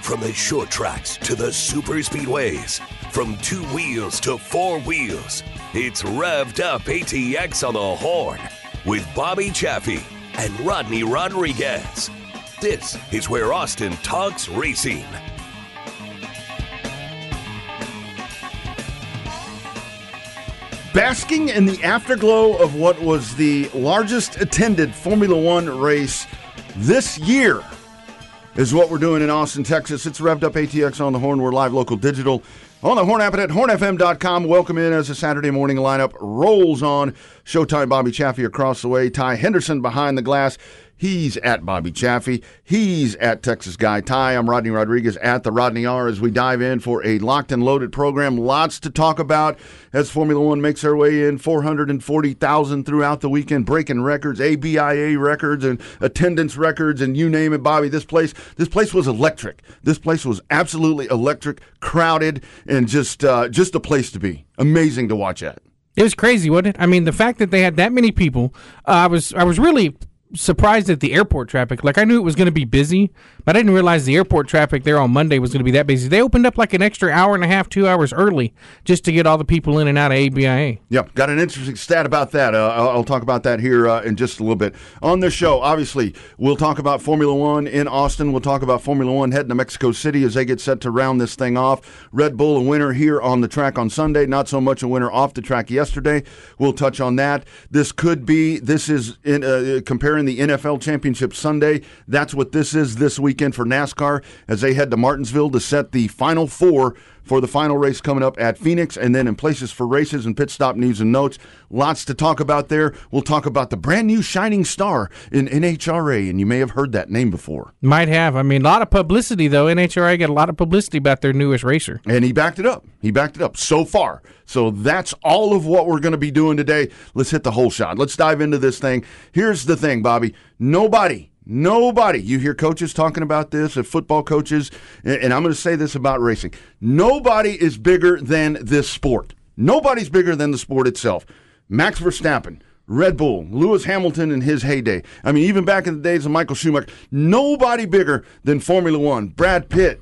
From the short tracks to the super speedways, from 2 wheels to 4 wheels, it's Revved Up ATX on the Horn with Bobby Chaffee and Rodney Rodriguez. This is where Austin talks racing. Basking in the afterglow of what was the largest attended Formula One race this year is what we're doing in Austin, Texas. It's Revved Up ATX on the Horn. We're live local digital on the Horn app at hornfm.com. Welcome in as the Saturday morning lineup rolls on. Showtime Bobby Chaffee across the way. Ty Henderson behind the glass. He's at Bobby Chaffee. He's at Texas Guy Ty. I'm Rodney Rodriguez at the Rodney R as we dive in for a locked and loaded program. Lots to talk about as Formula One makes their way in. 440,000 throughout the weekend, breaking records, ABIA records and attendance records, and you name it, Bobby. This place was electric. This place was absolutely electric, crowded, and just a place to be. Amazing to watch at. It was crazy, wasn't it? I mean, the fact that they had that many people, I was really surprised at the airport traffic. Like, I knew it was going to be busy, but I didn't realize the airport traffic there on Monday was going to be that busy. They opened up like an extra hour and a half, 2 hours early just to get all the people in and out of ABIA. Yep, got an interesting stat about that. I'll talk about that here in just a little bit. On this show, obviously, we'll talk about Formula One in Austin. We'll talk about Formula One heading to Mexico City as they get set to round this thing off. Red Bull, a winner here on the track on Sunday. Not so much a winner off the track yesterday. We'll touch on that. This is in comparing the NFL Championship Sunday. That's what this is this weekend for NASCAR as they head to Martinsville to set the Final Four for the final race coming up at Phoenix, and then in places for races and pit stop news and notes. Lots to talk about there. We'll talk about the brand new shining star in NHRA, and you may have heard that name before. Might have. I mean, a lot of publicity, though. NHRA got a lot of publicity about their newest racer. And he backed it up. So far. So that's all of what we're going to be doing today. Let's hit the whole shot. Let's dive into this thing. Here's the thing, Bobby. Nobody, you hear coaches talking about this, football coaches, and I'm going to say this about racing. Nobody is bigger than this sport. Nobody's bigger than the sport itself. Max Verstappen, Red Bull, Lewis Hamilton in his heyday. I mean, even back in the days of Michael Schumacher, nobody bigger than Formula One. Brad Pitt,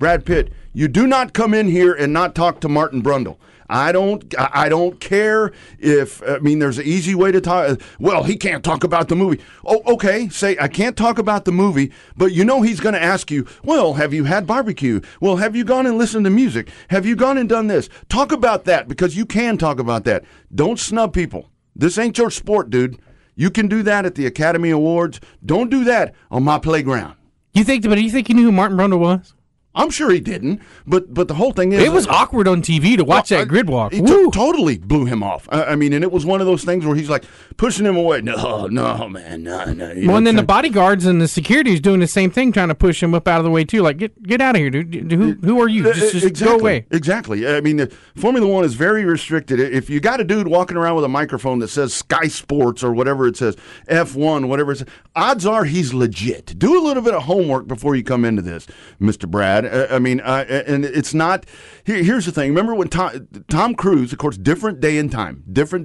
you do not come in here and not talk to Martin Brundle. I don't care if, there's an easy way to talk. Well, he can't talk about the movie. Oh, okay, say, I can't talk about the movie, but you know he's going to ask you, well, have you had barbecue? Well, have you gone and listened to music? Have you gone and done this? Talk about that, because you can talk about that. Don't snub people. This ain't your sport, dude. You can do that at the Academy Awards. Don't do that on my playground. Do you think you knew who Martin Brundle was? I'm sure he didn't, but the whole thing is... It was awkward on TV to watch that grid walk. He totally blew him off. And it was one of those things where he's like pushing him away. No, man, no. Well, and then the bodyguards and the security is doing the same thing, trying to push him up out of the way, too. Like, get out of here, dude. Who are you? Just exactly, go away. Exactly. Formula One is very restricted. If you got a dude walking around with a microphone that says Sky Sports or whatever it says, F1, whatever it says, odds are he's legit. Do a little bit of homework before you come into this, Mr. Brad. And it's not. Here's the thing. Remember when Tom Cruise, of course, different day and time.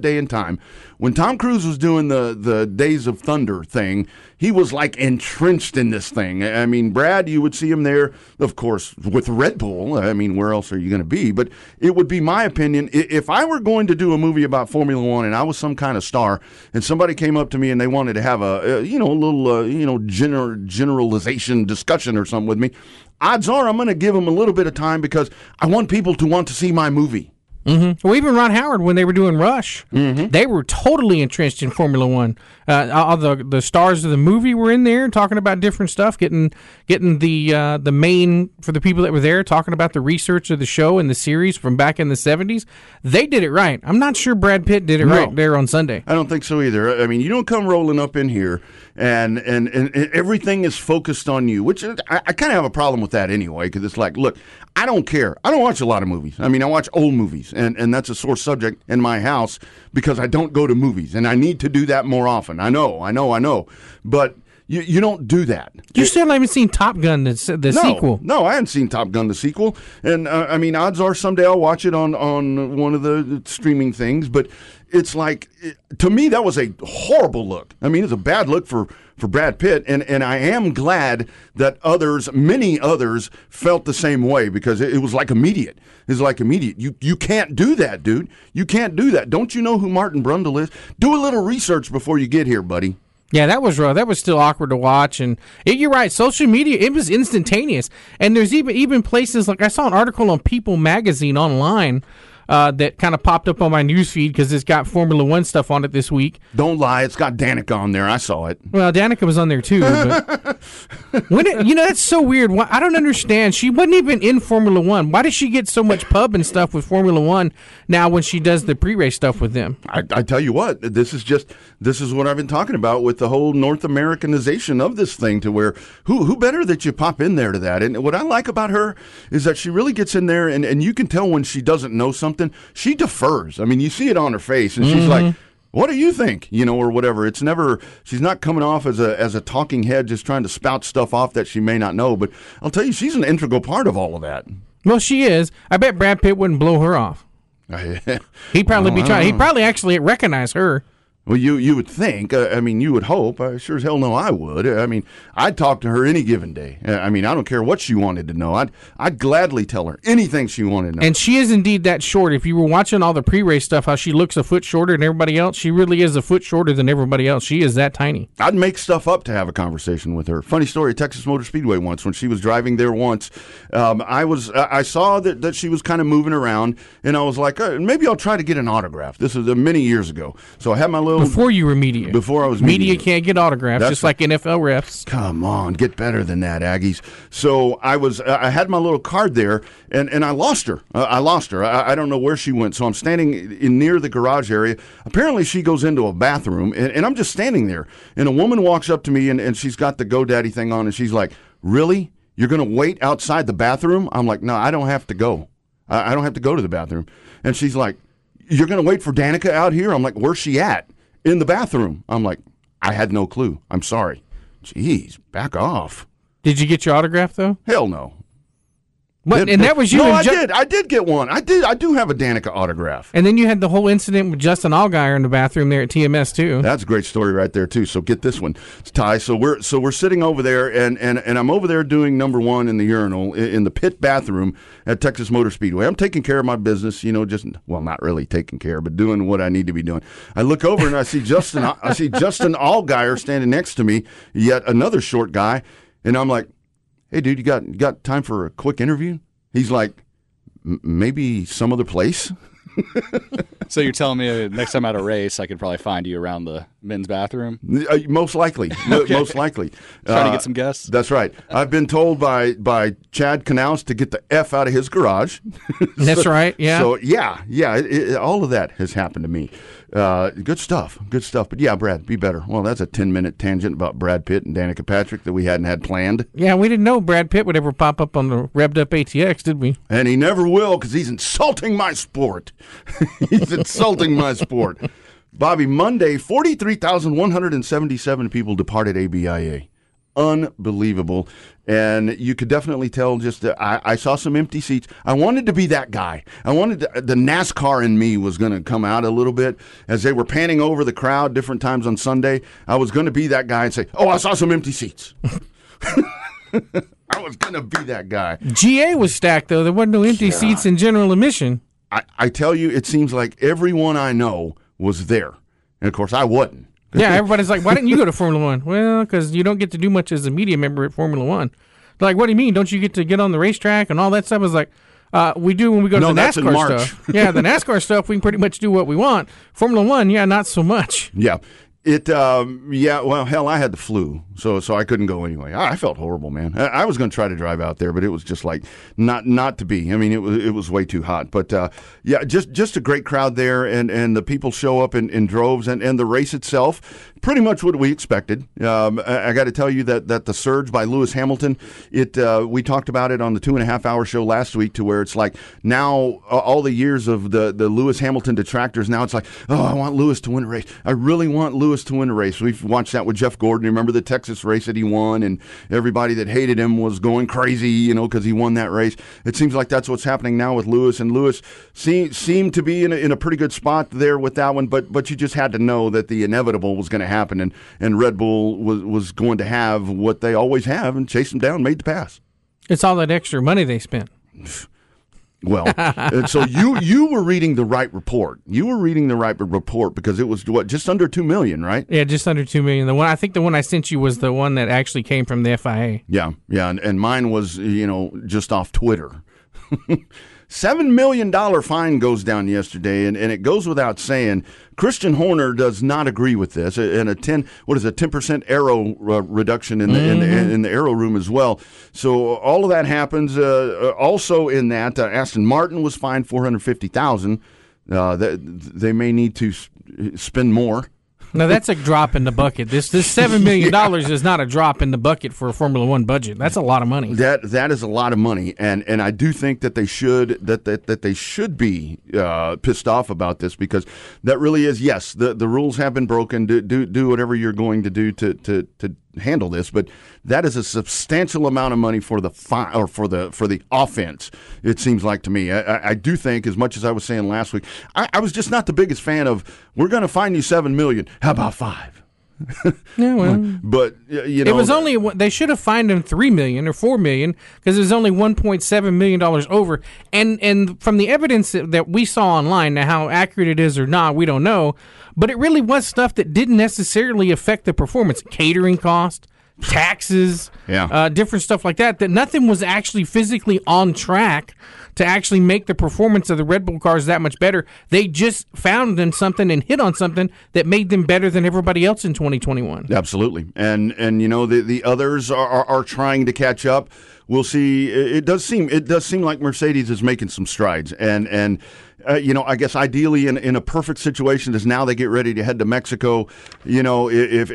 When Tom Cruise was doing the Days of Thunder thing, he was like entrenched in this thing. Brad, you would see him there, of course, with Red Bull. Where else are you going to be? But it would be my opinion, if I were going to do a movie about Formula One and I was some kind of star, and somebody came up to me and they wanted to have a little generalization discussion or something with me, odds are I'm going to give them a little bit of time because I want people to want to see my movie. Mm-hmm. Well, even Ron Howard, when they were doing Rush, they were totally entrenched in Formula One. All the stars of the movie were in there talking about different stuff, getting the main, for the people that were there, talking about the research of the show and the series from back in the 70s. They did it right. I'm not sure Brad Pitt did it right there on Sunday. I don't think so either. You don't come rolling up in here and everything is focused on you, which I kind of have a problem with that anyway, because it's like, look, I don't care. I don't watch a lot of movies. I watch old movies, and that's a sore subject in my house because I don't go to movies, and I need to do that more often. I know. But You don't do that. You still haven't seen Top Gun, the sequel. No, I haven't seen Top Gun, the sequel. And, I mean, odds are someday I'll watch it on one of the streaming things. But it's like, to me, that was a horrible look. I mean, it's a bad look for Brad Pitt. And I am glad that many others felt the same way, because it was like immediate. It's like immediate. You can't do that, dude. You can't do that. Don't you know who Martin Brundle is? Do a little research before you get here, buddy. Yeah, that was rough. That was still awkward to watch. And you're right, social media, it was instantaneous. And there's even places, like I saw an article on People Magazine online that kind of popped up on my newsfeed because it's got Formula One stuff on it this week. Don't lie, it's got Danica on there. I saw it. Well, Danica was on there too. But that's so weird. I don't understand. She wasn't even in Formula One. Why does she get so much pub and stuff with Formula One now when she does the pre-race stuff with them? I tell you what, this is what I've been talking about with the whole North Americanization of this thing, to where who better that you pop in there to that. And what I like about her is that she really gets in there, and you can tell when she doesn't know something, she defers. I mean, you see it on her face, and she's like, what do you think? Or whatever. It's never, she's not coming off as a talking head just trying to spout stuff off that she may not know. But I'll tell you, she's an integral part of all of that. Well, she is. I bet Brad Pitt wouldn't blow her off. He'd probably be trying. He'd probably actually recognize her. Well, you would think. I mean, you would hope. Sure as hell no, I would. I mean, I'd talk to her any given day. I mean, I don't care what she wanted to know. I'd gladly tell her anything she wanted to know. And she is indeed that short. If you were watching all the pre-race stuff, how she looks a foot shorter than everybody else, she really is a foot shorter than everybody else. She is that tiny. I'd make stuff up to have a conversation with her. Funny story, at Texas Motor Speedway once, when she was driving there once, I saw that she was kind of moving around, and I was like, maybe I'll try to get an autograph. This was many years ago. So I had my little... Before you were media. Before I was media. Can't get autographs, just like NFL refs. Come on, get better than that, Aggies. So I had my little card there, and I lost her. I don't know where she went. So I'm standing near the garage area. Apparently she goes into a bathroom, and I'm just standing there. And a woman walks up to me, and she's got the GoDaddy thing on, and she's like, really? You're going to wait outside the bathroom? I'm like, no, I don't have to go. I don't have to go to the bathroom. And she's like, you're going to wait for Danica out here? I'm like, where's she at? In the bathroom. I'm like, I had no clue. I'm sorry. Jeez, back off. Did you get your autograph, though? Hell no. But, and that was you. No, I did get one. I do have a Danica autograph. And then you had the whole incident with Justin Allgaier in the bathroom there at TMS too. That's a great story right there too. So get this one, Ty. So we're sitting over there, and I'm over there doing number one in the urinal in the pit bathroom at Texas Motor Speedway. I'm taking care of my business, not really taking care, but doing what I need to be doing. I look over and I see Justin Allgaier standing next to me, yet another short guy, and I'm like, hey, dude, you got time for a quick interview? He's like, maybe some other place? So you're telling me next time at a race, I could probably find you around the men's bathroom? Most likely. Okay. Most likely. Trying to get some guests? That's right. I've been told by Chad Knaus to get the F out of his garage. That's right, yeah. So, all of that has happened to me. Good stuff. But yeah, Brad, be better. Well, that's a 10-minute tangent about Brad Pitt and Danica Patrick that we hadn't had planned. Yeah, we didn't know Brad Pitt would ever pop up on the Revved Up ATX, did we? And he never will, because he's insulting my sport. He's insulting my sport. Bobby, Monday, 43,177 people departed ABIA. Unbelievable. And you could definitely tell I saw some empty seats. I wanted to be that guy. I wanted the NASCAR in me was going to come out a little bit as they were panning over the crowd different times on Sunday. I was going to be that guy and say, I saw some empty seats. I was going to be that guy. GA was stacked, though. There wasn't no empty seats in general admission. I tell you, it seems like everyone I know was there. And, of course, I wasn't. Yeah, everybody's like, why didn't you go to Formula One? Well, because you don't get to do much as a media member at Formula One. They're like, what do you mean? Don't you get to get on the racetrack and all that stuff? I was like, we do when we go to the NASCAR stuff. Yeah, the NASCAR stuff, we can pretty much do what we want. Formula One, not so much. Yeah. Hell, I had the flu, so I couldn't go anyway. I felt horrible, man. I was going to try to drive out there, but it was just like not to be. I mean, it was way too hot. But just a great crowd there, and the people show up in droves, and the race itself pretty much what we expected. I got to tell you that the surge by Lewis Hamilton, we talked about it on the 2.5 hour show last week, to where it's like now all the years of the Lewis Hamilton detractors, now it's like, oh, I want Lewis to win a race. I really want Lewis to win a race. We've watched that with Jeff Gordon. Remember the Texas race that he won, and everybody that hated him was going crazy, because he won that race. It seems like that's what's happening now with Lewis, and Lewis seemed to be in a pretty good spot there with that one, but you just had to know that the inevitable was going to happen, and Red Bull was going to have what they always have and chase them down, made the pass. It's all that extra money they spent. Well, so you were reading the right report. You were reading the right report, because it was just under $2 million, right? Yeah, just under $2 million. I think the one I sent you was the one that actually came from the FIA. Yeah, and mine was just off Twitter. $7 million fine goes down yesterday, and it goes without saying. Christian Horner does not agree with this, and a 10% aero reduction in the aero room as well. So all of that happens. Also in that, Aston Martin was fined $450,000. They may need to spend more. Now, that's a drop in the bucket. This $7 million is not a drop in the bucket for a Formula One budget. That's a lot of money. That is a lot of money, and I do think that they should they should be pissed off about this, because that really is, yes, the rules have been broken. Do whatever you're going to do to handle this, but that is a substantial amount of money for the fine, or for the offense. It seems like to me. I do think, as much as I was saying last week, I was just not the biggest fan of, we're going to fine you $7 million. How about $5 million? Yeah, well, but it was only, they should have fined him $3 million or $4 million, because it was only $1.7 million over. And from the evidence that we saw online, now how accurate it is or not, we don't know. But it really was stuff that didn't necessarily affect the performance. Catering cost, taxes, different stuff like that. That nothing was actually physically on track to actually make the performance of the Red Bull cars that much better. They just found something and hit on something that made them better than everybody else in 2021. Absolutely. And the others are trying to catch up. We'll see. It does seem like Mercedes is making some strides, and I guess ideally in a perfect situation is now they get ready to head to Mexico. If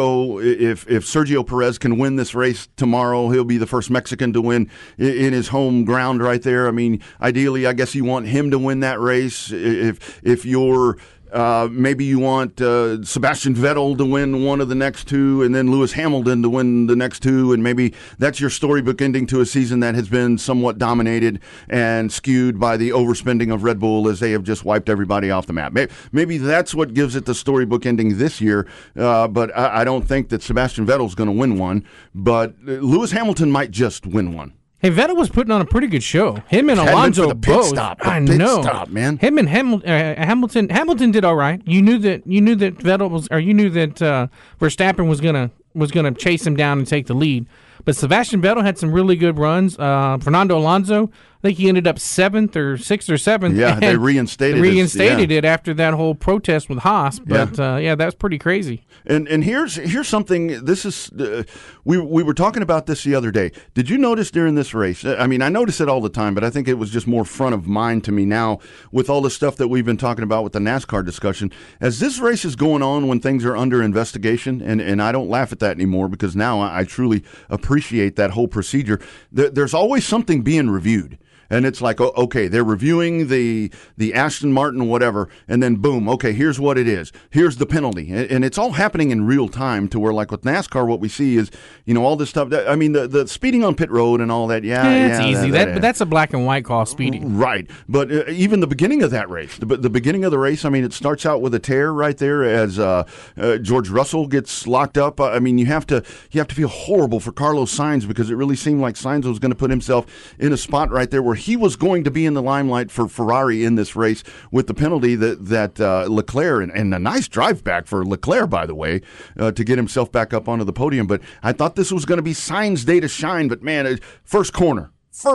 Sergio Perez can win this race tomorrow, he'll be the first Mexican to win in his home ground right there. I mean, ideally, I guess you want him to win that race. If you're maybe you want Sebastian Vettel to win one of the next two, and then Lewis Hamilton to win the next two, and maybe that's your storybook ending to a season that has been somewhat dominated and skewed by the overspending of Red Bull, as they have just wiped everybody off the map. Maybe that's what gives it the storybook ending this year, but I don't think that Sebastian Vettel's going to win one, but Lewis Hamilton might just win one. Hey, Vettel was putting on a pretty good show. Him and Alonso both. I know, stop, man. Him and Hamilton. Hamilton did all right. You knew that Vettel was, or you knew that Verstappen was gonna chase him down and take the lead. But Sebastian Vettel had some really good runs. Fernando Alonso, I think he ended up 6th or 7th. Yeah, they reinstated it after that whole protest with Haas. But that's pretty crazy. And here's something. This is we were talking about this the other day. Did you notice during this race? I mean, I notice it all the time, but I think it was just more front of mind to me now with all the stuff that we've been talking about with the NASCAR discussion. As this race is going on, when things are under investigation, and I don't laugh at that anymore, because now I truly appreciate that whole procedure. There's always something being reviewed. And it's like, okay, they're reviewing the Aston Martin whatever, and then boom, okay, here's what it is. Here's the penalty. And it's all happening in real time, to where, like with NASCAR, what we see is, all this stuff. I mean, the speeding on pit road and all that, it's easy. But that's a black and white call, speeding. Right. But even the beginning of that race, the beginning of the race, I mean, it starts out with a tear right there as George Russell gets locked up. I mean, you have to feel horrible for Carlos Sainz, because it really seemed like Sainz was going to put himself in a spot right there where he was going to be in the limelight for Ferrari in this race, with the penalty that Leclerc, and a nice drive back for Leclerc, by the way, to get himself back up onto the podium. But I thought this was going to be Sainz's day to shine, but man, first corner,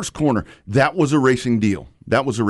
that was a racing deal. That was.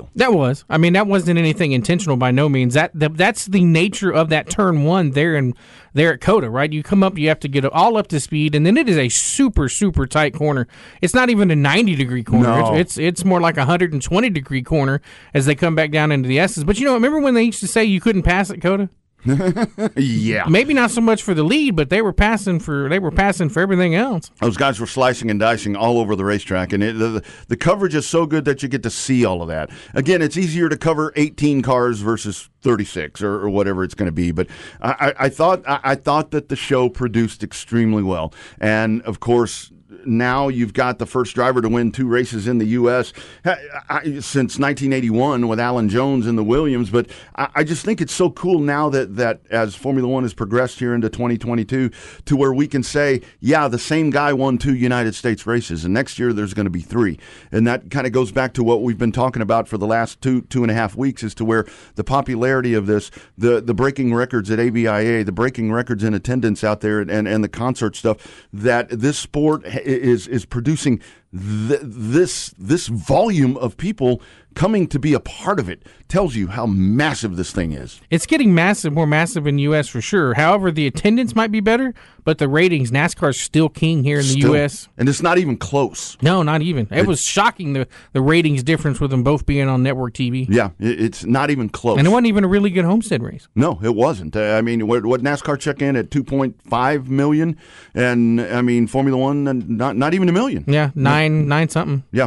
I mean, that wasn't anything intentional by no means. That's the nature of that turn one there at COTA, right? You come up, you have to get all up to speed, and then it is a super, super tight corner. It's not even a 90-degree corner. No. It's more like a 120-degree corner as they come back down into the S's. But remember when they used to say you couldn't pass at COTA? Yeah. Maybe not so much for the lead, but they were passing for everything else. Those guys were slicing and dicing all over the racetrack, and the coverage is so good that you get to see all of that. Again, it's easier to cover 18 cars versus 36 or whatever it's going to be. But I thought that the show produced extremely well, and of course, now you've got the first driver to win 2 races in the U.S. Since 1981 with Alan Jones in the Williams. But I just think it's so cool now that as Formula One has progressed here into 2022 to where we can say, yeah, the same guy won 2 United States races, and next year there's going to be 3. And that kind of goes back to what we've been talking about for the last two and a half weeks, as to where the popularity of this, the breaking records at ABIA, the breaking records in attendance out there, and the concert stuff, that this sport is producing this volume of people coming to be a part of it. Tells you how massive this thing is. It's getting more massive in the U.S. for sure. However, the attendance might be better, but the ratings, NASCAR's still king here in the U.S. And it's not even close. No, not even. It was shocking, the ratings difference with them both being on network TV. Yeah, it's not even close. And it wasn't even a really good Homestead race. No, it wasn't. I mean, what NASCAR check in at 2.5 million, and I mean Formula One not even a million. Yeah, nine something. Yeah,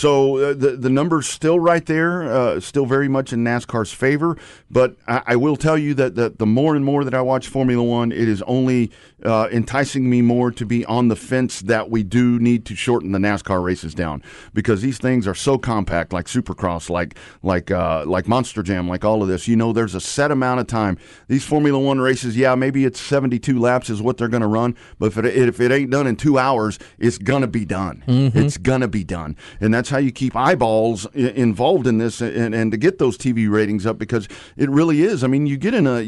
so the number's still right there, still very much in NASCAR's favor. But I will tell you that the more and more that I watch Formula One, it is only enticing me more to be on the fence that we do need to shorten the NASCAR races down, because these things are so compact, like Supercross, like Monster Jam, like all of this. You know, there's a set amount of time. These Formula One races, yeah, maybe it's 72 laps is what they're going to run, but if it ain't done in 2 hours, it's going to be done. Mm-hmm. It's going to be done. And that's how you keep eyeballs involved in this and to get those TV ratings up, because it really is. I mean, you get in a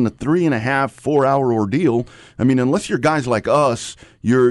3.5, 4 hour ordeal. I mean, unless you're guys like us, you're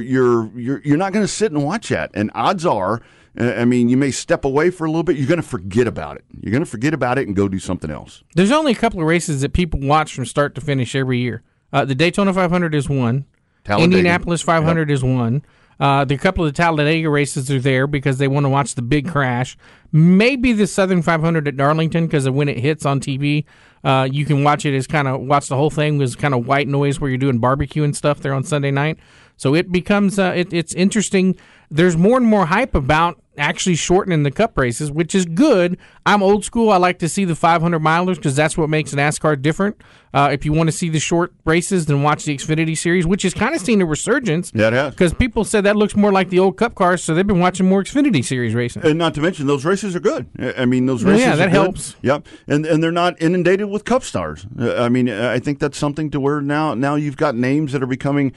not going to sit and watch that. And odds are, I mean, you may step away for a little bit. You're going to forget about it. You're going to forget about it and go do something else. There's only a couple of races that people watch from start to finish every year. The Daytona 500 is one. Indianapolis 500 is one. The couple of the Talladega races are there because they want to watch the big crash. Maybe the Southern 500 at Darlington, because of when it hits on TV, you can watch it as watch the whole thing as kind of white noise where you're doing barbecue and stuff there on Sunday night. So it becomes it's interesting. There's more and more hype about actually shortening the Cup races, which is good. I'm old school. I like to see the 500 milers because that's what makes NASCAR different. If you want to see the short races, then watch the Xfinity Series, which has kind of seen a resurgence. Yeah, it has. Because people said that looks more like the old Cup cars, so they've been watching more Xfinity Series racing. And not to mention, those races are good. I mean, those races that are helps. Good. Yep. And they're not inundated with Cup stars. I mean, I think that's something to where now you've got names that are becoming,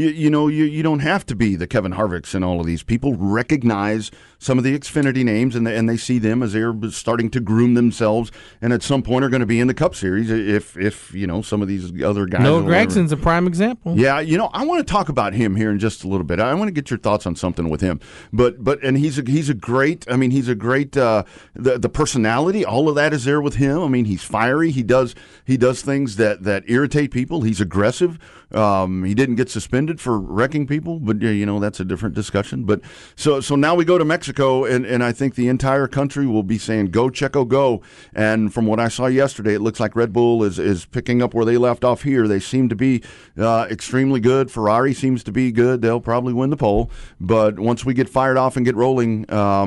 you don't have to be the Kevin Harvicks and all of these. People recognize some of the Xfinity names, and they see them as they're starting to groom themselves, and at some point are going to be in the Cup Series if some of these other guys. Noah Gragson's a prime example. Yeah, I want to talk about him here in just a little bit. I want to get your thoughts on something with him. But he's a great. I mean, he's a great. The personality, all of that is there with him. I mean, he's fiery. He does things that irritate people. He's aggressive. He didn't get suspended for wrecking people, but that's a different discussion. But so now we go to Mexico, and I think the entire country will be saying, "Go Checo, go!" And from what I saw yesterday, it looks like Red Bull is picking up where they left off here. They seem to be extremely good. Ferrari seems to be good. They'll probably win the pole. But once we get fired off and get rolling,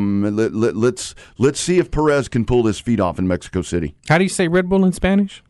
let's see if Perez can pull his feet off in Mexico City. How do you say Red Bull in Spanish?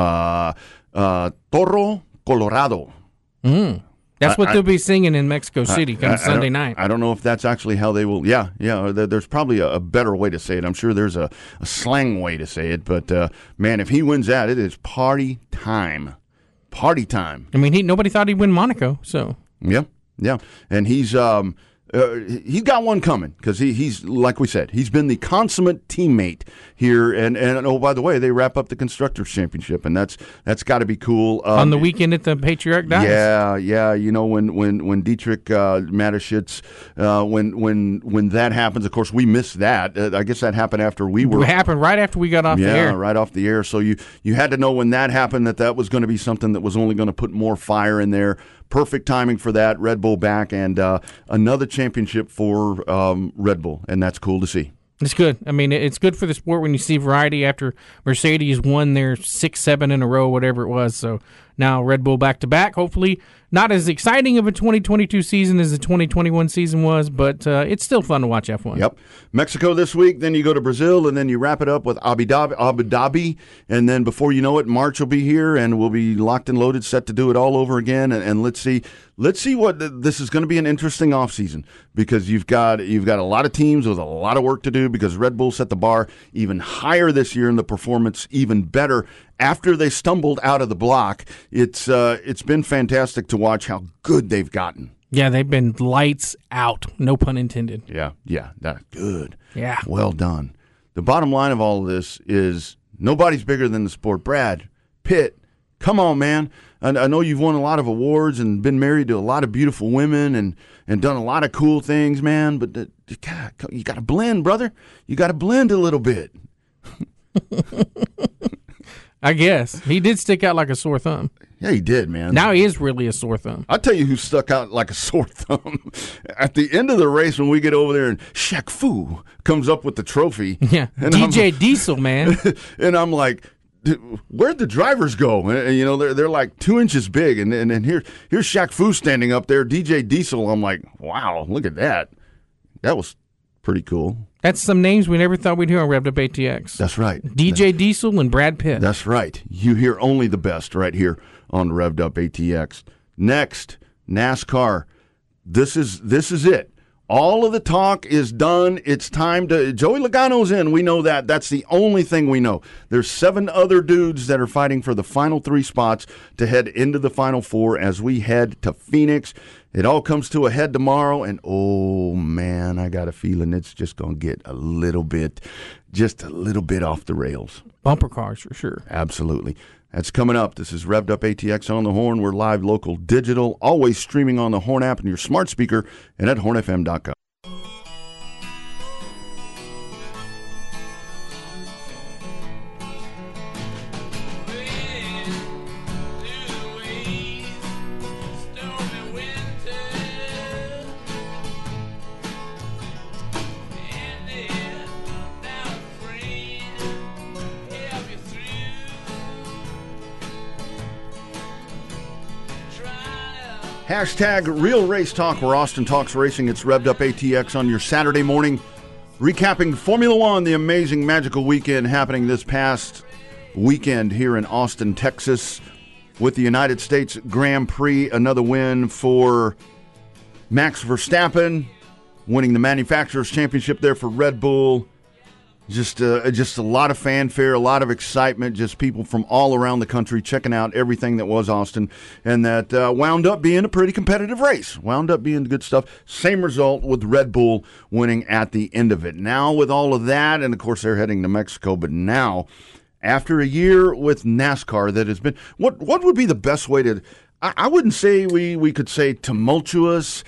Toro Colorado. That's what they'll be singing in Mexico City come Sunday night. I don't know if that's actually how they will. Yeah. There's probably a better way to say it. I'm sure there's a slang way to say it. But, man, if he wins that, it is party time. Party time. I mean, nobody thought he'd win Monaco, so. Yeah. And he's got one coming because he's like we said, he's been the consummate teammate here. And oh, by the way, they wrap up the Constructors Championship, and that's got to be cool. On the weekend at the Patriarch Dice. Yeah. When Dietrich Mateschitz, when that happens, of course we missed that. I guess that happened after we were. It happened right after we got off the air. Yeah, right off the air. So you had to know when that happened that was going to be something that was only going to put more fire in there. Perfect timing for that. Red Bull back, and another championship for Red Bull, and that's cool to see. It's good. I mean, it's good for the sport when you see variety after Mercedes won their 6, 7 in a row, whatever it was. So now Red Bull back-to-back. Hopefully not as exciting of a 2022 season as the 2021 season was, but it's still fun to watch F1. Yep. Mexico this week, then you go to Brazil, and then you wrap it up with Abu Dhabi, and then before you know it, March will be here, and we'll be locked and loaded, set to do it all over again, and let's see what this is going to be an interesting offseason because you've got a lot of teams with a lot of work to do because Red Bull set the bar even higher this year and the performance even better after they stumbled out of the block. It's been fantastic to watch how good they've gotten. Yeah, they've been lights out, no pun intended. Yeah, that's good. Yeah. Well done. The bottom line of all of this is nobody's bigger than the sport. Brad Pitt, come on, man. I know you've won a lot of awards and been married to a lot of beautiful women and done a lot of cool things, man, but you got to blend, brother. You got to blend a little bit. I guess. He did stick out like a sore thumb. Yeah, he did, man. Now he is really a sore thumb. I'll tell you who stuck out like a sore thumb. At the end of the race when we get over there and Shaq Fu comes up with the trophy. Yeah, and DJ Diesel, man. And I'm like, where'd the drivers go? And, you know, they're like 2 inches big. And here's Shaq Fu standing up there, DJ Diesel. I'm like, wow, look at that. That was pretty cool. That's some names we never thought we'd hear on Revved Up ATX. That's right. DJ Diesel and Brad Pitt. That's right. You hear only the best right here on Revved Up ATX. Next, NASCAR. This is it. All of the talk is done. It's time to... Joey Logano's in. We know that. That's the only thing we know. There's 7 other dudes that are fighting for the final 3 spots to head into the final 4 as we head to Phoenix. It all comes to a head tomorrow, and oh, man, I got a feeling it's just going to get a little bit off the rails. Bumper cars, for sure. Absolutely. That's coming up. This is Revved Up ATX on the Horn. We're live, local, digital, always streaming on the Horn app and your smart speaker and at hornfm.com. Hashtag Real Race Talk, where Austin talks racing. It's Revved Up ATX on your Saturday morning. Recapping Formula One, the amazing, magical weekend happening this past weekend here in Austin, Texas, with the United States Grand Prix. Another win for Max Verstappen, winning the Manufacturers' Championship there for Red Bull. Just a lot of fanfare, a lot of excitement, just people from all around the country checking out everything that was Austin, and that wound up being a pretty competitive race, wound up being good stuff. Same result with Red Bull winning at the end of it. Now with all of that, and of course they're heading to Mexico, but now after a year with NASCAR that has been, what would be the best way to... I wouldn't say we could say tumultuous,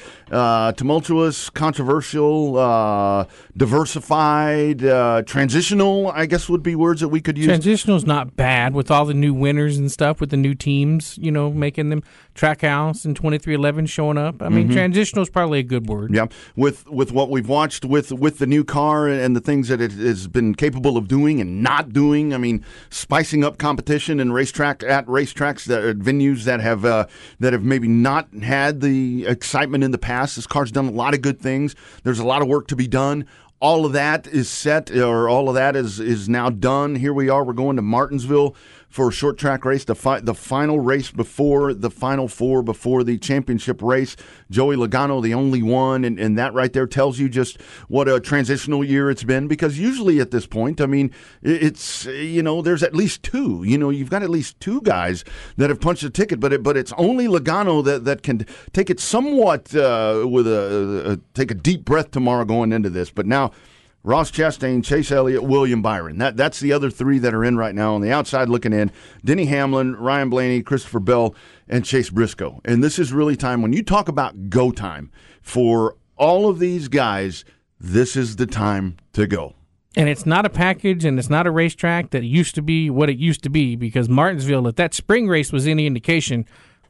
controversial, diversified, transitional, I guess would be words that we could use. Transitional's not bad with all the new winners and stuff, with the new teams, you know, making them Trackhouse and 2311 showing up. I mean, transitional's probably a good word. Yeah, with what we've watched with the new car and the things that it has been capable of doing and not doing. I mean, spicing up competition and racetracks at venues that have maybe not had the excitement in the past. This car's done a lot of good things. There's a lot of work to be done. All of that is set, or all of that is now done. Here we are. We're going to Martinsville for a short track race, the final race before the Final Four, before the championship race. Joey Logano, the only one, and that right there tells you just what a transitional year it's been, because usually at this point, I mean, it's, you know, there's at least 2. You know, you've got at least 2 guys that have punched a ticket, but it's only Logano that can take it somewhat take a deep breath tomorrow going into this. But now, Ross Chastain, Chase Elliott, William Byron. That's the other 3 that are in right now on the outside looking in. Denny Hamlin, Ryan Blaney, Christopher Bell, and Chase Briscoe. And this is really time. When you talk about go time for all of these guys, this is the time to go. And it's not a package, and it's not a racetrack that used to be what it used to be, because Martinsville, if that spring race was any indication,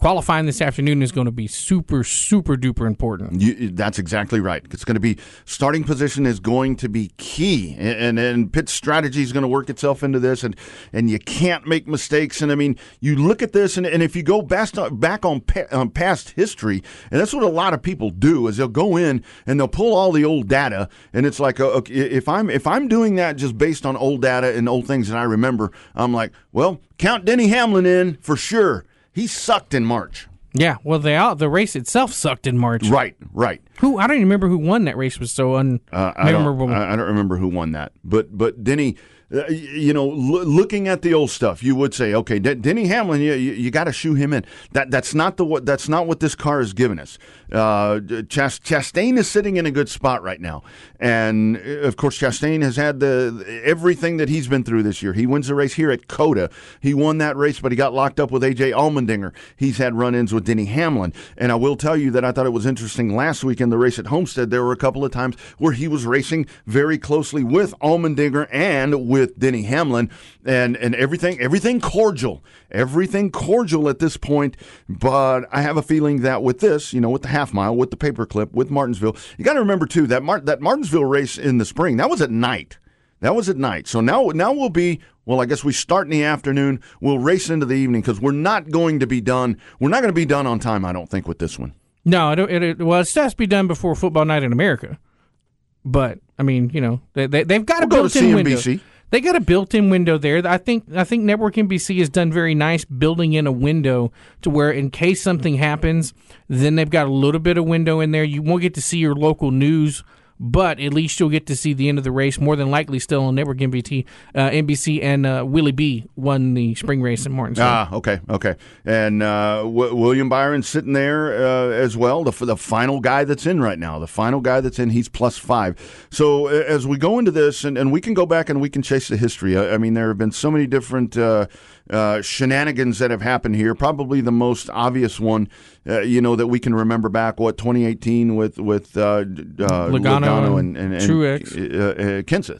qualifying this afternoon is going to be super, super duper important. That's exactly right. It's going to be starting position is going to be key, and Pitt's strategy is going to work itself into this, and you can't make mistakes. And I mean, you look at this, and if you go back on past history, and that's what a lot of people do is they'll go in and they'll pull all the old data, and it's like, okay, if I'm doing that just based on old data and old things that I remember, I'm like, well, count Denny Hamlin in for sure. He sucked in March. Yeah, well, the race itself sucked in March. Right. I don't even remember who won that race. Was so unmemorable. I don't remember who won that, but Denny. Looking at the old stuff, you would say, okay, Denny Hamlin, you got to shoe him in. That's not what this car has given us. Chastain is sitting in a good spot right now, and of course, Chastain has had everything that he's been through this year. He wins the race here at COTA. He won that race, but he got locked up with AJ Allmendinger. He's had run-ins with Denny Hamlin, and I will tell you that I thought it was interesting last week in the race at Homestead. There were a couple of times where he was racing very closely with Allmendinger and with Denny Hamlin, and everything cordial at this point. But I have a feeling that with this, with the half mile, with the paperclip, with Martinsville, you got to remember too that Martinsville race in the spring, that was at night. So now we'll be, well, I guess we start in the afternoon. We'll race into the evening because we're not going to be done. We're not going to be done on time, I don't think, with this one. No, it has to be done before Football Night in America. But I mean, they've got a built-in window. They got a built-in window there. I think Network NBC has done very nice building in a window to where in case something happens, then they've got a little bit of window in there. You won't get to see your local news, but at least you'll get to see the end of the race, more than likely still on Network NBC, and Willie B won the spring race in Martinsville. Okay. And William Byron sitting there as well, the final guy that's in right now. The final guy that's in, he's +5. So as we go into this, and we can go back and we can chase the history. I mean, there have been so many different shenanigans that have happened here. Probably the most obvious one, that we can remember back, 2018 with Logano and Truex, Kenseth.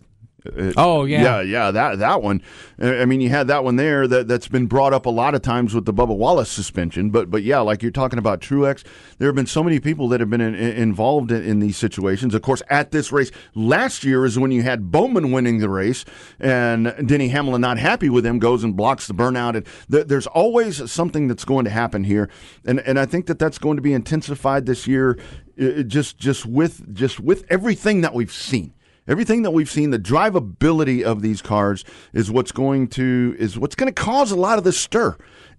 Yeah, that one. I mean, you had that one there that's been brought up a lot of times with the Bubba Wallace suspension. But yeah, like you're talking about Truex, there have been so many people that have been involved in these situations. Of course, at this race last year is when you had Bowman winning the race, and Denny Hamlin not happy with him goes and blocks the burnout. And there's always something that's going to happen here, and I think that's going to be intensified this year, just with everything that we've seen. Everything that we've seen, the drivability of these cars is what's going to cause a lot of this stir,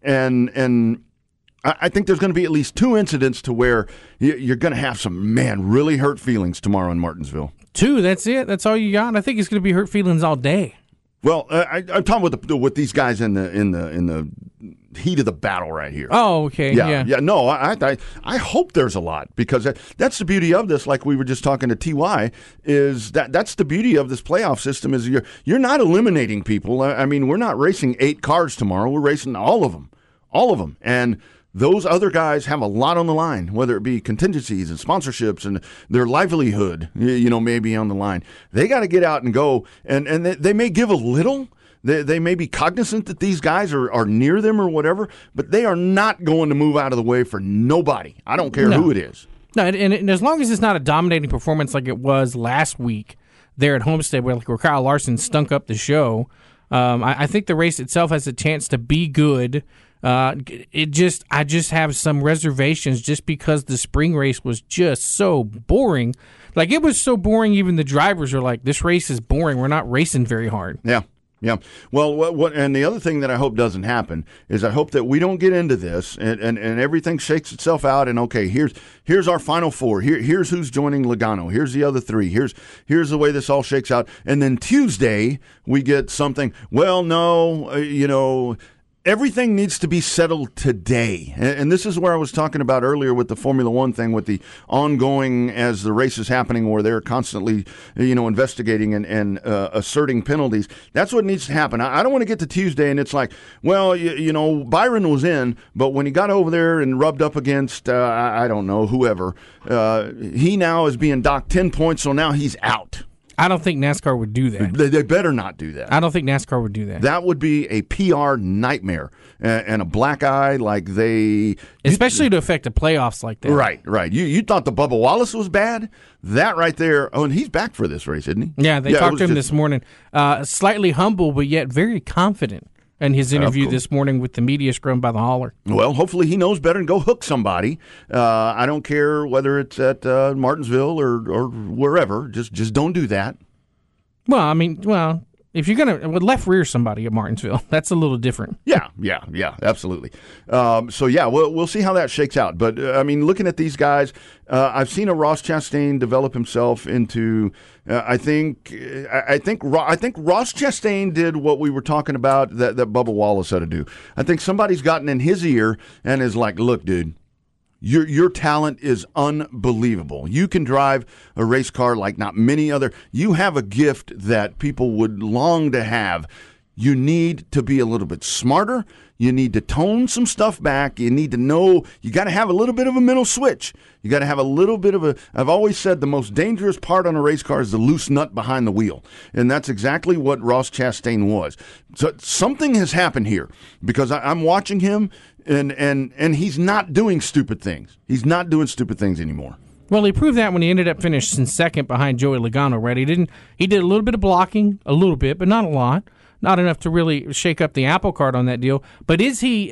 and I think there's going to be at least 2 incidents to where you're going to have some really hurt feelings tomorrow in Martinsville. 2, that's it. That's all you got. I think it's going to be hurt feelings all day. Well, I'm talking with these guys in the heat of the battle right here. Oh, okay. Yeah. No, I hope there's a lot, because that's the beauty of this. Like we were just talking to TY, is that's the beauty of this playoff system is you're not eliminating people. I mean, we're not racing 8 cars tomorrow. We're racing all of them, and those other guys have a lot on the line, whether it be contingencies and sponsorships and their livelihood, maybe on the line. They got to get out and go, and they may give a little. They may be cognizant that these guys are near them or whatever, but they are not going to move out of the way for nobody. I don't care who it is. No, and as long as it's not a dominating performance like it was last week there at Homestead, where Kyle Larson stunk up the show, I think the race itself has a chance to be good. I just have some reservations just because the spring race was just so boring. Like, it was so boring, even the drivers are like, this race is boring. We're not racing very hard. Yeah. Well, and the other thing that I hope doesn't happen is I hope that we don't get into this and everything shakes itself out, and okay, here's our final 4. Here's who's joining Logano. Here's the other 3. Here's the way this all shakes out. And then Tuesday we get something. Well, no, everything needs to be settled today. And this is where I was talking about earlier with the Formula One thing, with the ongoing, as the race is happening, where they're constantly, investigating and asserting penalties. That's what needs to happen. I don't want to get to Tuesday and it's like, well, Byron was in, but when he got over there and rubbed up against, I don't know, whoever, he now is being docked 10 points, so now he's out. I don't think NASCAR would do that. They better not do that. I don't think NASCAR would do that. That would be a PR nightmare and a black eye like they... Especially to affect the playoffs like that. Right. You thought the Bubba Wallace was bad? That right there... Oh, and he's back for this race, isn't he? Yeah, they talked to him this morning. Slightly humble, but yet very confident in his interview this morning with the media scrum by the hauler. Well, hopefully he knows better and go hook somebody. I don't care whether it's at Martinsville or wherever. Just don't do that. Well, if you're going to left rear somebody at Martinsville, that's a little different. Yeah, absolutely. We'll see how that shakes out. But, looking at these guys, I've seen a Ross Chastain develop himself into, I think Ross Chastain did what we were talking about that Bubba Wallace had to do. I think somebody's gotten in his ear and is like, look, dude, your talent is unbelievable. You can drive a race car like not many other. You have a gift that people would long to have. You need to be a little bit smarter. You need to tone some stuff back. You need to know you got to have a little bit of a mental switch. You got to have a little bit of I've always said the most dangerous part on a race car is the loose nut behind the wheel. And that's exactly what Ross Chastain was. So something has happened here because I'm watching him and he's not doing stupid things. He's not doing stupid things anymore. Well, he proved that when he ended up finishing second behind Joey Logano, right? He did a little bit of blocking, a little bit, but not a lot. Not enough to really shake up the apple cart on that deal. But is he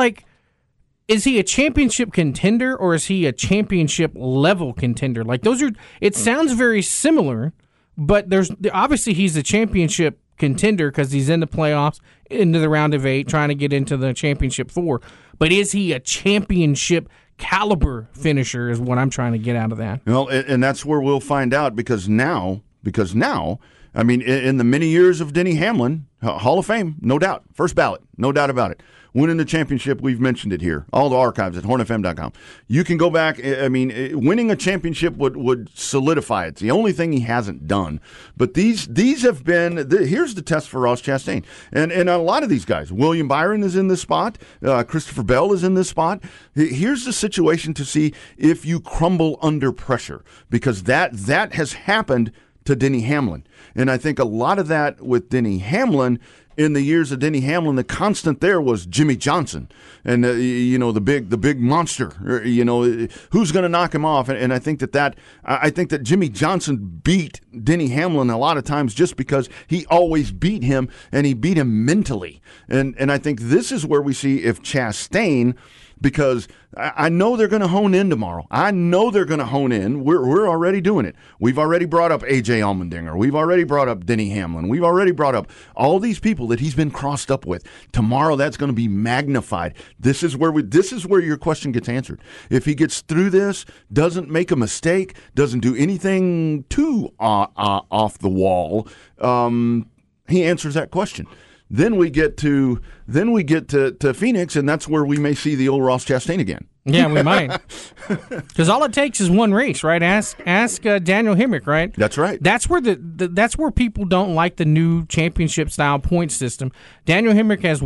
a championship contender or is he a championship level contender? Like it sounds very similar, but obviously he's a championship contender because he's in the playoffs, into the round of 8, trying to get into the championship 4. But is he a championship caliber finisher is what I'm trying to get out of that. Well, and that's where we'll find out because now, in the many years of Denny Hamlin, Hall of Fame, no doubt. First ballot, no doubt about it. Winning the championship, we've mentioned it here. All the archives at hornfm.com. You can go back. Winning a championship would solidify it. It's the only thing he hasn't done. But these have been, here's the test for Ross Chastain. And a lot of these guys, William Byron is in this spot. Christopher Bell is in this spot. Here's the situation to see if you crumble under pressure because that has happened to Denny Hamlin. And I think a lot of that with Denny Hamlin, in the years of Denny Hamlin, the constant there was Jimmy Johnson and, the big monster, who's going to knock him off. And I think that Jimmy Johnson beat Denny Hamlin a lot of times just because he always beat him and he beat him mentally. And I think this is where we see if Chastain, because I know they're going to hone in tomorrow. I know they're going to hone in. We're already doing it. We've already brought up A.J. Allmendinger. We've already brought up Denny Hamlin. We've already brought up all these people that he's been crossed up with. Tomorrow, that's going to be magnified. This is where your question gets answered. If he gets through this, doesn't make a mistake, doesn't do anything too off the wall, he answers that question. Then we get to Phoenix, and that's where we may see the old Ross Chastain again. Yeah, we might. Because all it takes is one race, right? Ask Daniel Hemrick, right? That's right. That's where that's where people don't like the new championship style point system. Daniel Hemrick has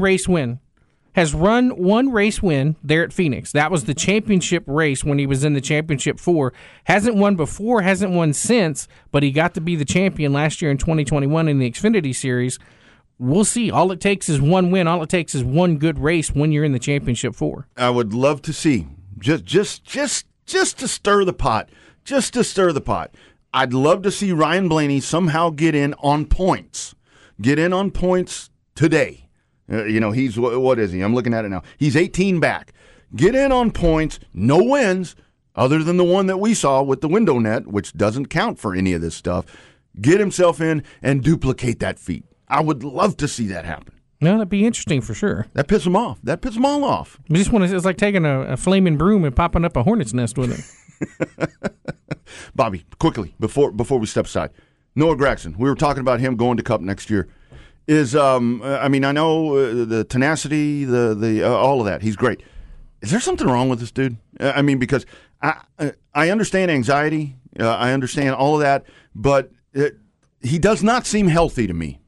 run one race win there at Phoenix. That was the championship race when he was in the championship 4. Hasn't won before, hasn't won since, but he got to be the champion last year in 2021 in the Xfinity Series. We'll see. All it takes is one win. All it takes is one good race when you're in the championship 4. I would love to see just to stir the pot. Just to stir the pot. I'd love to see Ryan Blaney somehow get in on points. Get in on points today. He's what is he? I'm looking at it now. He's 18 back. Get in on points. No wins other than the one that we saw with the window net, which doesn't count for any of this stuff. Get himself in and duplicate that feat. I would love to see that happen. No, that'd be interesting for sure. That pisses them off. That pisses them all off. It's like taking a flaming broom and popping up a hornet's nest with it. Bobby, quickly, before we step aside, Noah Gragson, we were talking about him going to Cup next year. I know the tenacity, the all of that. He's great. Is there something wrong with this dude? Because I understand anxiety. I understand all of that, but he does not seem healthy to me.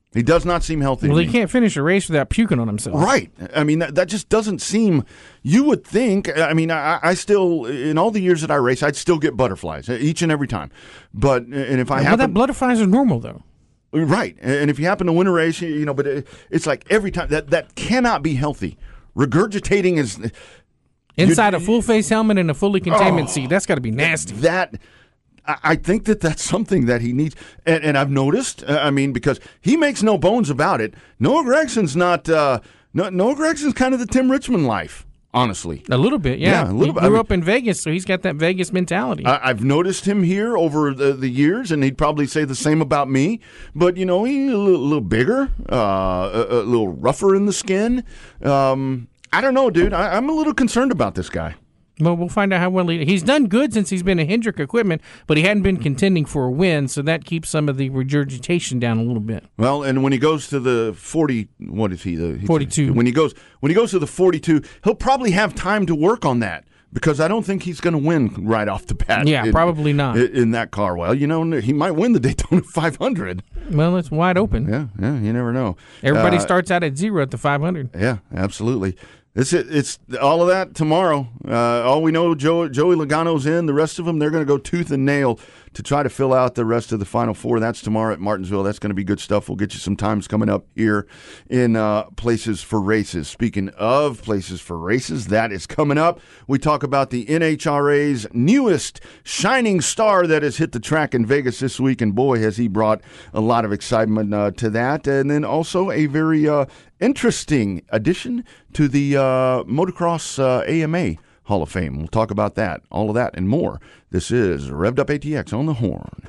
He does not seem healthy. Well, to he me. can't finish a race without puking on himself. Right. I mean, that just doesn't seem. You would think. I mean, I still, in all the years that I race, I'd still get butterflies each and every time. But and if I Well, happen, that butterflies are normal though. right, and if you happen to win a race, but it's like every time that cannot be healthy. Regurgitating is Inside a full face helmet and a fully containment seat. That's got to be nasty. that. I think that's something that he needs, and I've noticed. I mean, because he makes no bones about it. Noah Gregson's not. Noah Gregson's kind of the Tim Richmond life, honestly. A little bit, yeah. Yeah, a little He bit. grew up in Vegas, so he's got that Vegas mentality. I've noticed him here over the years, and he'd probably say the same about me. But he's a little bigger, a little rougher in the skin. I don't know, dude. I'm a little concerned about this guy. Well, we'll find out how well he's done good since he's been in Hendrick equipment, but he hadn't been contending for a win, so that keeps some of the regurgitation down a little bit. Well, and when he goes to the 40, what is he? 42. When he goes to the 42, he'll probably have time to work on that because I don't think he's going to win right off the bat. Yeah, probably not. In that car. Well, he might win the Daytona 500. Well, it's wide open. Yeah, you never know. Everybody starts out at 0 at the 500. Yeah, absolutely. It's all of that tomorrow. All we know, Joey Logano's in. The rest of them, they're going to go tooth and nail to try to fill out the rest of the Final Four. That's tomorrow at Martinsville. That's going to be good stuff. We'll get you some times coming up here in Places for Races. Speaking of Places for Races, that is coming up. We talk about the NHRA's newest shining star that has hit the track in Vegas this week, and boy, has he brought a lot of excitement to that. And then also a very interesting addition to the Motocross AMA Hall of Fame. We'll talk about that, all of that, and more. This is Revved Up ATX on the Horn.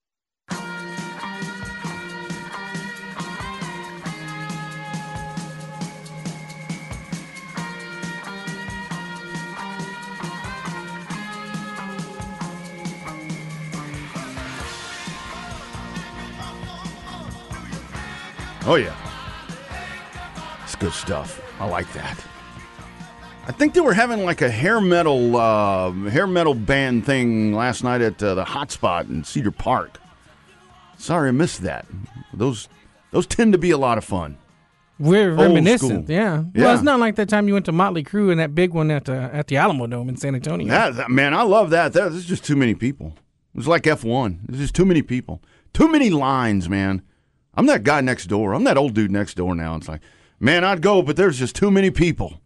Oh, yeah. It's good stuff. I like that. I think they were having like a hair metal band thing last night at the Hot Spot in Cedar Park. Sorry I missed that. Those tend to be a lot of fun. We're Old reminiscent, school. yeah. Yeah. Well, it's not like that time you went to Motley Crue and that big one at the Alamo Dome in San Antonio. Man, I love that. There's just too many people. It's like F1. There's just too many people. Too many lines, man. I'm that guy next door. I'm that old dude next door now. It's like, man, I'd go, but there's just too many people.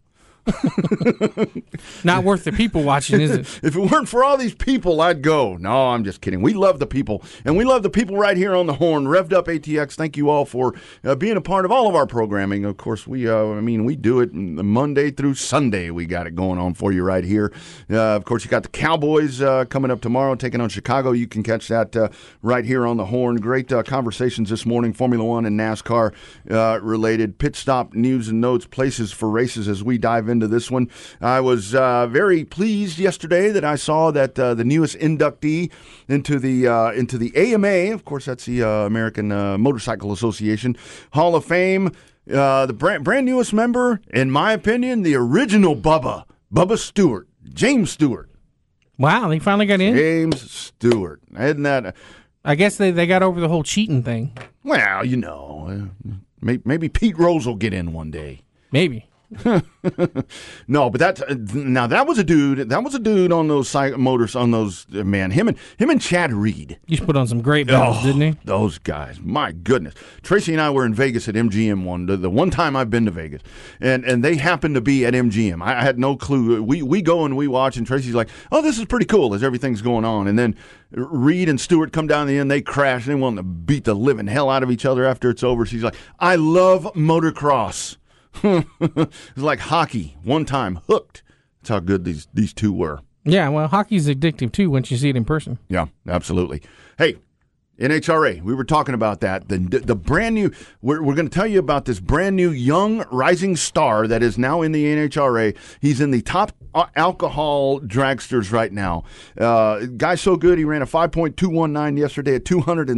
Not worth the people watching, is it? If it weren't for all these people, I'd go. No, I'm just kidding. We love the people, and we love the people right here on the Horn. Revved Up ATX, thank you all for being a part of all of our programming. Of course, we do it Monday through Sunday. We got it going on for you right here. Of course, you got the Cowboys coming up tomorrow, taking on Chicago. You can catch that right here on the Horn. Great conversations this morning, Formula One and NASCAR related. Pit stop news and notes, places for races as we dive into this one. I was very pleased yesterday that I saw that the newest inductee into the AMA, of course that's the American Motorcycle Association Hall of Fame, the brand newest member, in my opinion, the original Bubba Stewart, James Stewart. Wow, they finally got in? James Stewart. Isn't that... I guess they got over the whole cheating thing. Well, maybe Pete Rose will get in one day. Maybe. No, but that was a dude. That was a dude on those motors. On those man, him and Chad Reed. He put on some great battles, didn't he? Those guys, my goodness. Tracy and I were in Vegas at MGM the one time I've been to Vegas, and they happened to be at MGM. I had no clue. We go and we watch, and Tracy's like, "Oh, this is pretty cool," as everything's going on, and then Reed and Stewart come down the end. They crash. They want to beat the living hell out of each other after it's over. She's like, "I love motocross." It's like hockey. One time, hooked. That's how good these two were. Yeah, well, hockey's addictive too once you see it in person. Yeah, absolutely. Hey, NHRA, we were talking about that. The brand new, we're going to tell you about this brand new young rising star that is now in the NHRA. He's in the top alcohol dragsters right now. Guy's so good, he ran a 5.219 yesterday at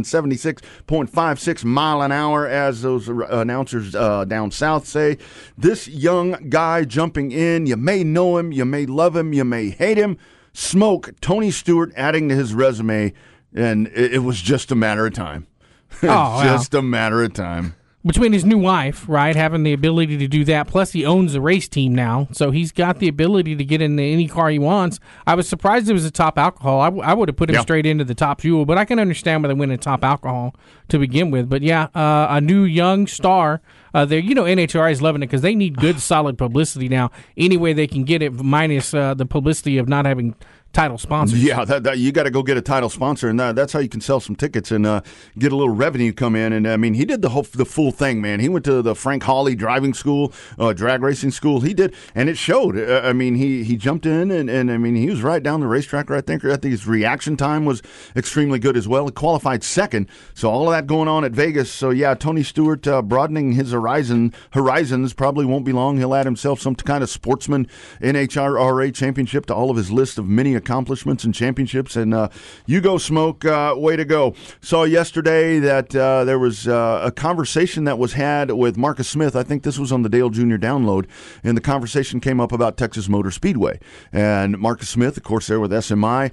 276.56 mile an hour, as those announcers down south say. This young guy jumping in, you may know him, you may love him, you may hate him. Smoke, Tony Stewart adding to his resume. And it was just a matter of time. Oh, just a matter of time. between his new wife, right, having the ability to do that, plus he owns the race team now, so he's got the ability to get into any car he wants. I was surprised it was a top alcohol. I would have put him straight into the top fuel, but I can understand why they went in top alcohol to begin with. But yeah, a new young star there. NHRA is loving it because they need good, solid publicity now. Any way they can get it, minus the publicity of not having title sponsors. Yeah, that you got to go get a title sponsor, and that's how you can sell some tickets and get a little revenue come in. And I mean, he did the full thing, man. He went to the Frank Hawley driving school, drag racing school. He did, and it showed. I mean, he jumped in, and I mean, he was right down the racetrack. I think his reaction time was extremely good as well. He qualified second, so all of that going on at Vegas. So yeah, Tony Stewart broadening his horizons. Probably won't be long. He'll add himself some kind of sportsman NHRA championship to all of his list of many accomplishments and championships, and you go Smoke, way to go. Saw yesterday that there was a conversation that was had with Marcus Smith. I think this was on the Dale Jr. download, and the conversation came up about Texas Motor Speedway, and Marcus Smith, of course, there with SMI,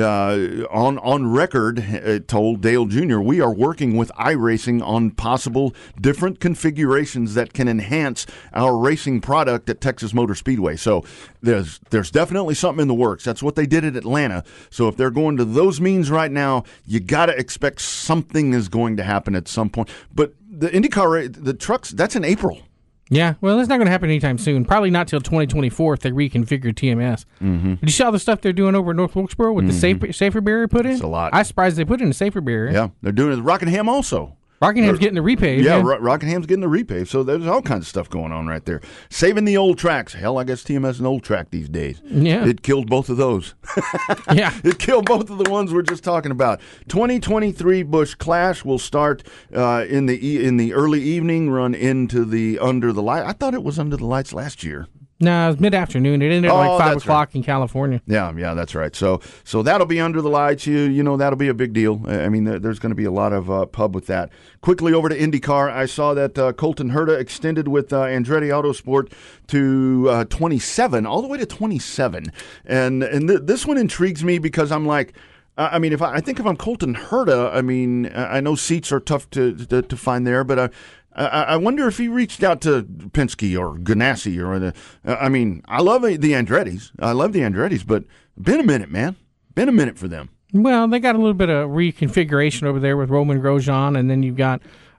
on record told Dale Jr., we are working with iRacing on possible different configurations that can enhance our racing product at Texas Motor Speedway. So there's definitely something in the works. That's what they did at Atlanta. So if they're going to those means right now, you got to expect something is going to happen at some point. But the IndyCar, the trucks, that's in April. Yeah, well, that's not going to happen anytime soon. Probably not till 2024 if they reconfigure TMS. Mm-hmm. Did you see all the stuff they're doing over at North Wilkesboro with the safer barrier put in? It's a lot. I was surprised they put in a safer barrier. Yeah, they're doing it at Rockingham also. Rockingham's getting the repave. Yeah, Rockingham's getting the repave. So there's all kinds of stuff going on right there. Saving the old tracks. Hell, I guess TMS is an old track these days. Yeah. It killed both of those. Yeah. It killed both of the ones we're just talking about. 2023 Busch Clash will start in the early evening, run into the under the light. I thought it was under the lights last year. No, it was mid-afternoon. It ended at like 5 o'clock in California. Yeah, that's right. So that'll be under the lights. You know, that'll be a big deal. I mean, there's going to be a lot of pub with that. Quickly over to IndyCar. I saw that Colton Herta extended with Andretti Autosport to 27, all the way to 27. And this one intrigues me because I'm like, I mean, if I'm Colton Herta, I mean, I know seats are tough to find there, but I wonder if he reached out to Penske or Ganassi I mean, I love the Andrettis. But been a minute, man. Been a minute for them. Well, they got a little bit of reconfiguration over there with Roman Grosjean, and then you've got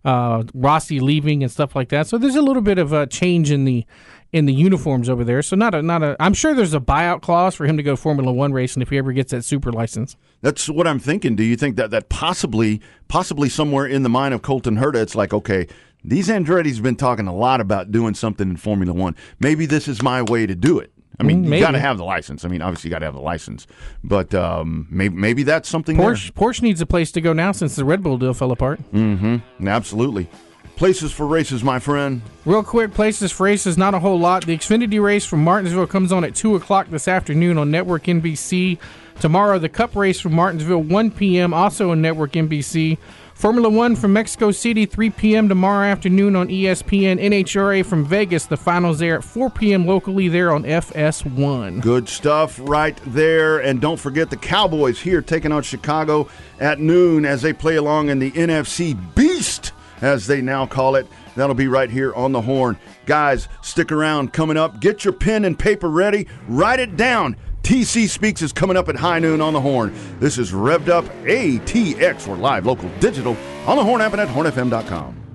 Rossi leaving and stuff like that. So there's a little bit of a change in the uniforms over there. So not a. I'm sure there's a buyout clause for him to go Formula One racing if he ever gets that super license. That's what I'm thinking. Do you think that possibly somewhere in the mind of Colton Herta, it's like, okay, these Andretti's been talking a lot about doing something in Formula One. Maybe this is my way to do it. I mean, you got to have the license. I mean, obviously you got to have the license. But maybe that's something Porsche needs a place to go now since the Red Bull deal fell apart. Mm-hmm. Absolutely. Places for races, my friend. Real quick, places for races, not a whole lot. The Xfinity race from Martinsville comes on at 2 o'clock this afternoon on Network NBC. Tomorrow, the Cup race from Martinsville, 1 p.m., also on Network NBC. Formula One from Mexico City, 3 p.m. tomorrow afternoon on ESPN. NHRA from Vegas, the finals there at 4 p.m. locally there on FS1. Good stuff right there. And don't forget the Cowboys here taking on Chicago at noon as they play along in the NFC Beast, as they now call it. That'll be right here on the Horn. Guys, stick around. Coming up, get your pen and paper ready. Write it down. TC Speaks is coming up at high noon on the Horn. This is Revved Up ATX. We're live, local, digital, on the Horn app and at hornfm.com.